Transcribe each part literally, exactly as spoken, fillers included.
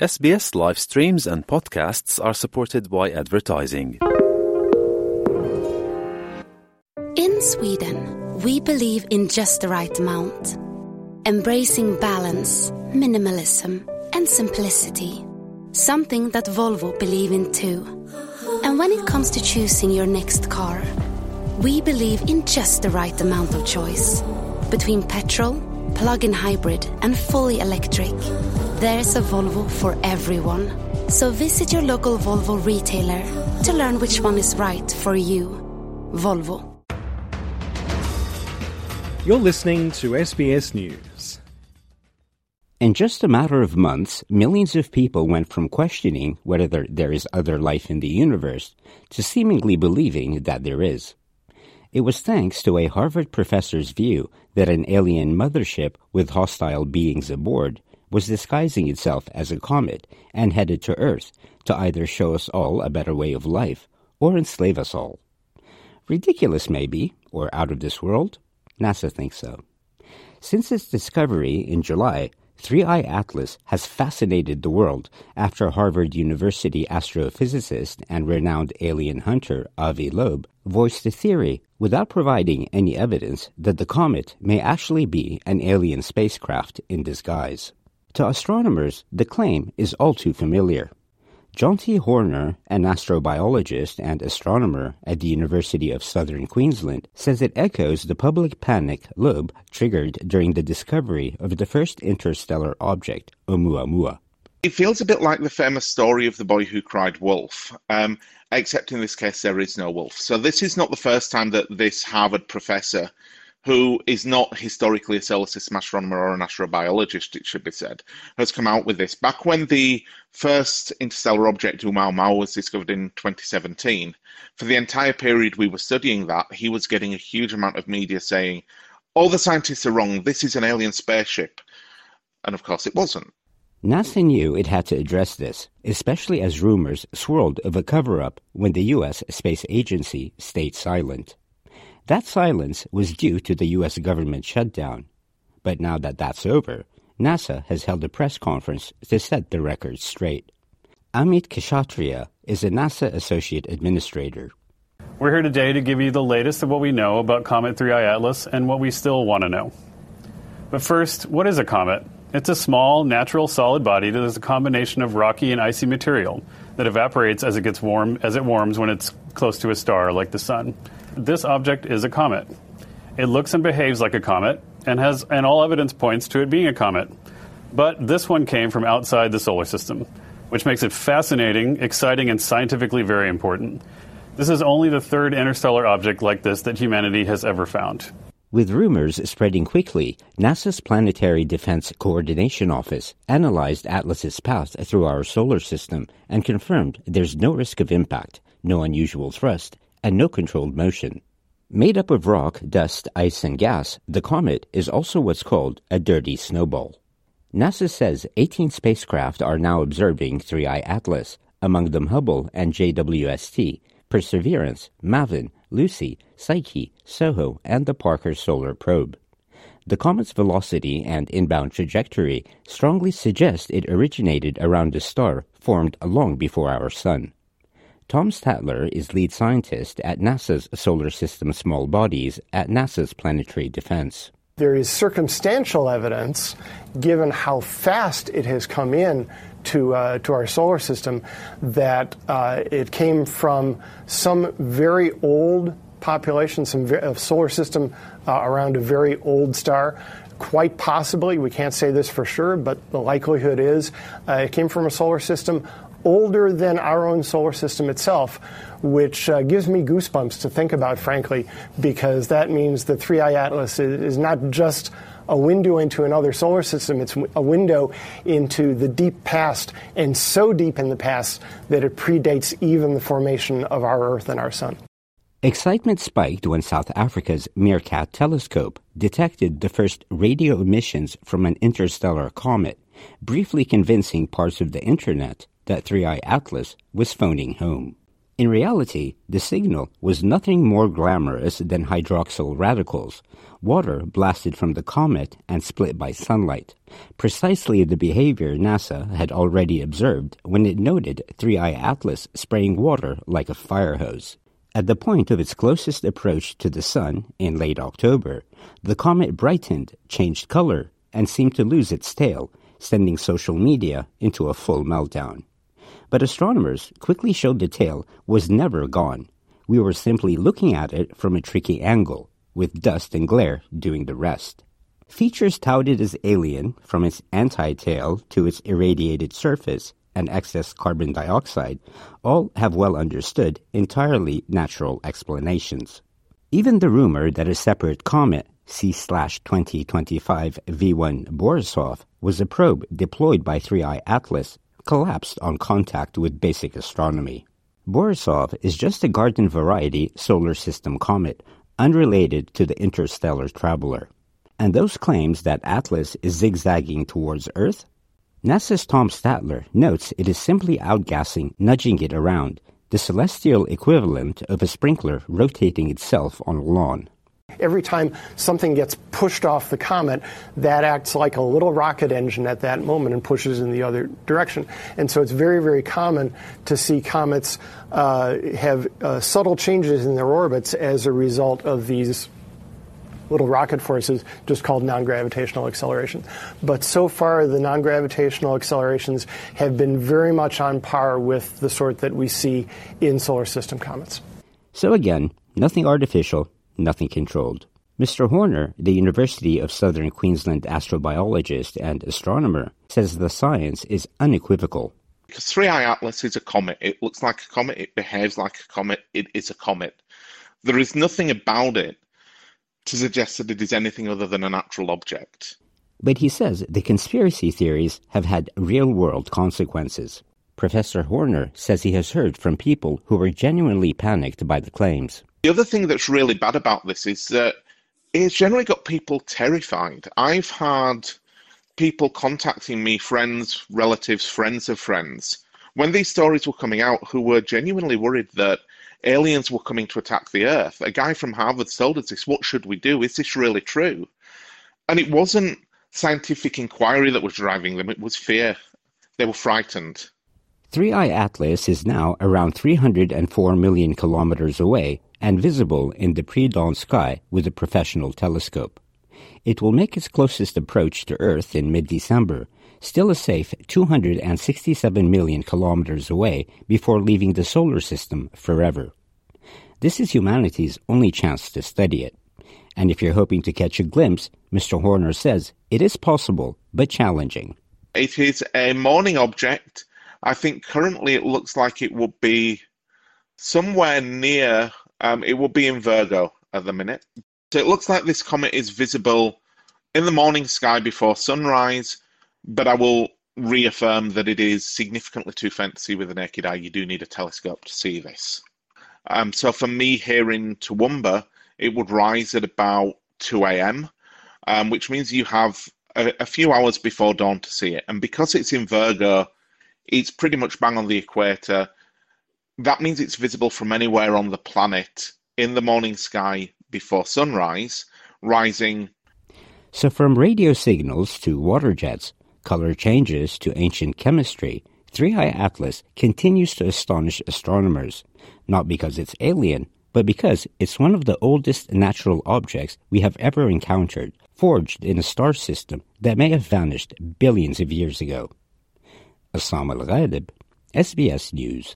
S B S live streams and podcasts are supported by advertising. In Sweden, we believe in just the right amount. Embracing balance, minimalism, and simplicity. Something that Volvo believe in too. And when it comes to choosing your next car, we believe in just the right amount of choice. Between petrol, plug-in hybrid, and fully electric, there's a Volvo for everyone. So visit your local Volvo retailer to learn which one is right for you. Volvo. You're listening to S B S News. In just a matter of months, millions of people went from questioning whether there, there is other life in the universe to seemingly believing that there is. It was thanks to a Harvard professor's view that an alien mothership with hostile beings aboard was disguising itself as a comet and headed to Earth to either show us all a better way of life or enslave us all. Ridiculous maybe, or out of this world? NASA thinks so. Since its discovery in July, three I Atlas has fascinated the world after Harvard University astrophysicist and renowned alien hunter Avi Loeb voiced the theory without providing any evidence that the comet may actually be an alien spacecraft in disguise. To astronomers, the claim is all too familiar. John T. Horner, an astrobiologist and astronomer at the University of Southern Queensland, says it echoes the public panic Loeb triggered during the discovery of the first interstellar object, Oumuamua. It feels a bit like the famous story of the boy who cried wolf, um, except in this case there is no wolf. So this is not the first time that this Harvard professor, who is not historically a solar system astronomer or an astrobiologist, it should be said, has come out with this. Back when the first interstellar object, Oumuamua, was discovered in twenty seventeen, for the entire period we were studying that, he was getting a huge amount of media saying, all the scientists are wrong, this is an alien spaceship. And of course it wasn't. NASA knew it had to address this, especially as rumors swirled of a cover-up when the U S Space Agency stayed silent. That silence was due to the U S government shutdown. But now that that's over, NASA has held a press conference to set the record straight. Amit Kshatriya is a NASA Associate Administrator. We're here today to give you the latest of what we know about Comet three I Atlas and what we still want to know. But first, what is a comet? It's a small, natural, solid body that is a combination of rocky and icy material that evaporates as it gets warm, as it warms when it's close to a star like the sun. This object is a comet. It looks and behaves like a comet and has and all evidence points to it being a comet. But this one came from outside the solar system, which makes it fascinating, exciting, and scientifically very important. This is only the third interstellar object like this that humanity has ever found. With rumors spreading quickly, NASA's Planetary Defense Coordination Office analyzed Atlas's path through our solar system and confirmed there's no risk of impact, no unusual thrust, and no controlled motion. Made up of rock, dust, ice, and gas, the comet is also what's called a dirty snowball. NASA says eighteen spacecraft are now observing three I Atlas, among them Hubble and J W S T, Perseverance, MAVEN, Lucy, Psyche, SOHO, and the Parker Solar Probe. The comet's velocity and inbound trajectory strongly suggest it originated around a star formed long before our Sun. Tom Statler is lead scientist at NASA's Solar System Small Bodies at NASA's Planetary Defense. There is circumstantial evidence, given how fast it has come in to uh, to our solar system, that uh, it came from some very old population, some ve- uh, solar system uh, around a very old star. Quite possibly, we can't say this for sure, but the likelihood is uh, it came from a solar system older than our own solar system itself, which uh, gives me goosebumps to think about, frankly, because that means the three I Atlas is, is not just a window into another solar system, it's a window into the deep past, and so deep in the past that it predates even the formation of our Earth and our Sun. Excitement spiked when South Africa's Meerkat telescope detected the first radio emissions from an interstellar comet, briefly convincing parts of the internet that three I Atlas was phoning home. In reality, the signal was nothing more glamorous than hydroxyl radicals, water blasted from the comet and split by sunlight, precisely the behavior NASA had already observed when it noted three I Atlas spraying water like a fire hose. At the point of its closest approach to the Sun in late October, the comet brightened, changed color, and seemed to lose its tail, sending social media into a full meltdown. But astronomers quickly showed the tail was never gone. We were simply looking at it from a tricky angle, with dust and glare doing the rest. Features touted as alien, from its anti-tail to its irradiated surface and excess carbon dioxide, all have well understood, entirely natural explanations. Even the rumor that a separate comet, C twenty twenty-five V one Borisov, was a probe deployed by three I Atlas collapsed on contact with basic astronomy. Borisov is just a garden-variety solar system comet, unrelated to the interstellar traveler. And those claims that Atlas is zigzagging towards Earth? NASA's Tom Statler notes it is simply outgassing, nudging it around, the celestial equivalent of a sprinkler rotating itself on a lawn. Every time something gets pushed off the comet, that acts like a little rocket engine at that moment and pushes in the other direction. And so it's very, very common to see comets uh, have uh, subtle changes in their orbits as a result of these little rocket forces, just called non-gravitational acceleration. But so far, the non-gravitational accelerations have been very much on par with the sort that we see in solar system comets. So again, nothing artificial, nothing controlled. Mister Horner, the University of Southern Queensland astrobiologist and astronomer, says the science is unequivocal. Because three I Atlas is a comet. It looks like a comet. It behaves like a comet. It is a comet. There is nothing about it to suggest that it is anything other than a natural object. But he says the conspiracy theories have had real-world consequences. Professor Horner says he has heard from people who were genuinely panicked by the claims. The other thing that's really bad about this is that it's generally got people terrified. I've had people contacting me, friends, relatives, friends of friends, when these stories were coming out, who were genuinely worried that aliens were coming to attack the Earth. A guy from Harvard told us this. What should we do? Is this really true? And it wasn't scientific inquiry that was driving them. It was fear. They were frightened. three I Atlas is now around three hundred four million kilometers away and visible in the pre-dawn sky with a professional telescope. It will make its closest approach to Earth in mid-December, still a safe two hundred sixty-seven million kilometers away before leaving the solar system forever. This is humanity's only chance to study it. And if you're hoping to catch a glimpse, Mister Horner says it is possible, but challenging. It is a morning object. I think currently it looks like it will be somewhere near, um, it will be in Virgo at the minute. So it looks like this comet is visible in the morning sky before sunrise, but I will reaffirm that it is significantly too faint to see with the naked eye. You do need a telescope to see this. Um, so for me here in Toowoomba, it would rise at about two a.m., um, which means you have a, a few hours before dawn to see it. And because it's in Virgo, it's pretty much bang on the equator. That means it's visible from anywhere on the planet in the morning sky before sunrise, rising. So from radio signals to water jets, color changes to ancient chemistry, three I Atlas continues to astonish astronomers, not because it's alien, but because it's one of the oldest natural objects we have ever encountered, forged in a star system that may have vanished billions of years ago. Assam Al-Ghalib, S B S News.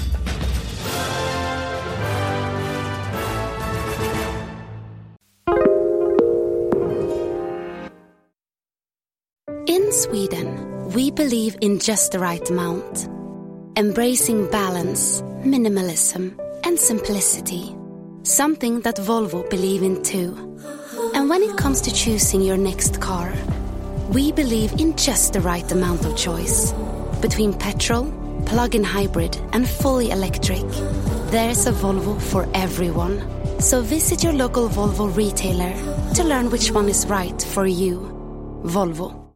In Sweden, we believe in just the right amount, embracing balance, minimalism, and simplicity. Something that Volvo believe in too. And when it comes to choosing your next car, we believe in just the right amount of choice. Between petrol, plug-in hybrid, and fully electric, there's a Volvo for everyone. So visit your local Volvo retailer to learn which one is right for you. Volvo.